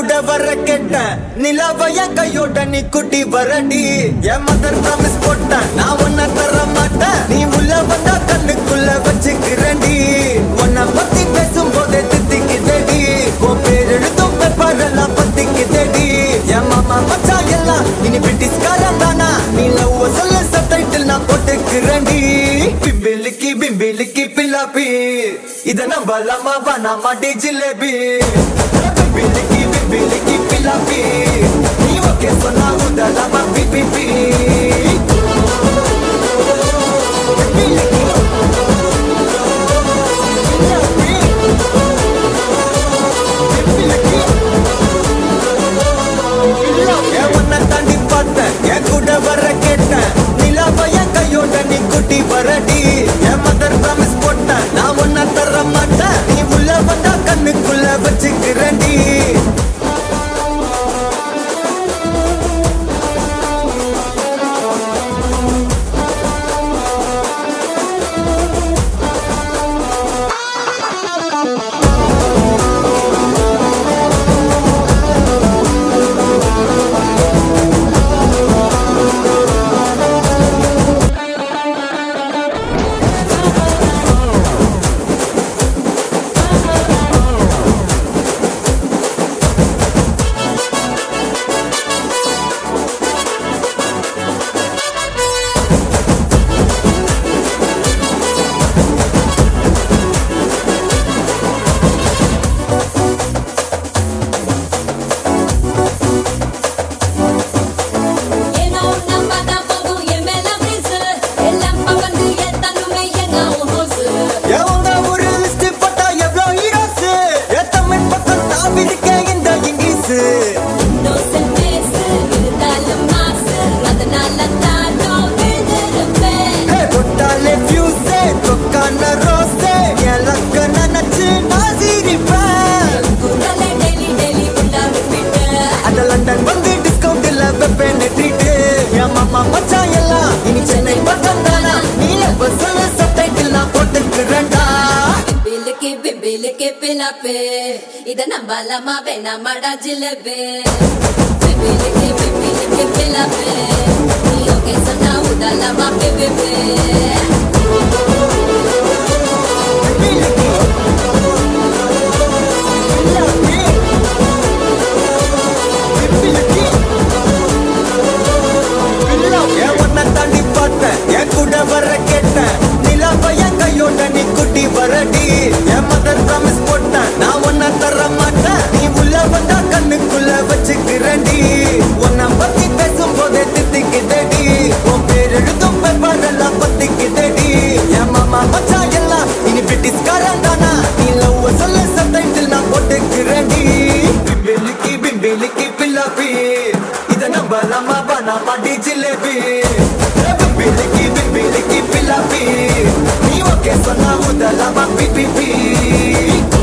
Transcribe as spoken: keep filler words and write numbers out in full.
கூட வர கேட்டேன் நிலவைய கையோட நீ குட்டி வரடி என் மதர் ப்ராமிஸ் போட்டேன் நான் உன்ன தர மாட்டேன் நீ உள்ள வந்தா கண்ணுக்குள்ள வச்சுக்கிறேன்டி உன்னை பத்தி பேசும் போதே தித்திக்குதடி உன் பேர் எழுதும் பேப்பரெல்லாம் பத்திக்குதடி என் மாமா மச்சா எல்லாம் இனி பிரிட்டிஷ்காரன் தானா நீ லவ் சொல்ல சப்டைட்டில் நான் போட்டுக்கிறேன்டி பிம்பிலிக்கி பிம்பிலிக்கி பில்லாப்பி இத நம்பலாமா வேணாமா டி jalebi Bimbili bimbili pilapi ni oke sona udalama pipi pi Bimbili Bimbili Evanna tandi patta ye kuda vara ketta nilava en kayoda ni kutti varadi ye mother promise potta na onna tara matta ni ulla vanda kannukulla vachikirandi Ida nambala ma bena mada jilebe Bibili ki bibili ki pilape Iyo ke sana udala ma bebebe Evanna tandi patta ye kuda vara ketta nilava en kayoda ni kutti varadi ye mother promise potta na onna tara matta நீ உள்ள வந்தா கண்ணுக்குள்ள வச்சுக்கிறேன்டி உன்னை பத்தி பேசும் போதே தித்திக்குதடி உன் பேர் எழுதும் பேப்பரெல்லாம் பத்திக்குதடி என் மாமா மச்சா எல்லாம் இனி பிரிட்டிஷ்காரன் தானா நீ லவ் சொல்ல சப்டைட்டில் நான் போட்டுக்கிறேன்டி பிம்பிலிக்கி பிம்பிலிக்கி பில்லாப்பி இத நம்பலாமா வேணாமா டி ஜிலேபி பிம்பிலிக்கி பிம்பிலிக்கி பில்லாப்பி நீ ஓகே சொன்னா udalama pipi pi